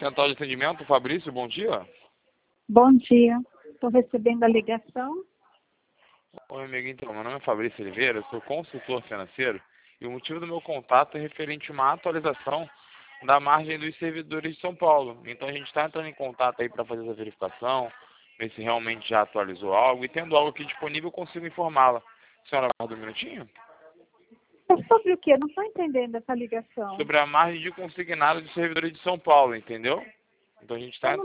Central de Atendimento, Fabrício, bom dia. Bom dia. Estou recebendo a ligação. Oi, amigo, então, meu nome é Fabrício Oliveira, eu sou consultor financeiro e o motivo do meu contato é referente a uma atualização da margem dos servidores de São Paulo. Então a gente está entrando em contato aí para fazer essa verificação, ver se realmente já atualizou algo e tendo algo aqui disponível eu consigo informá-la. Senhora, aguarda um minutinho. É sobre o quê? Eu não estou entendendo essa ligação. Sobre a margem de consignado de servidores de São Paulo, entendeu? Então a gente está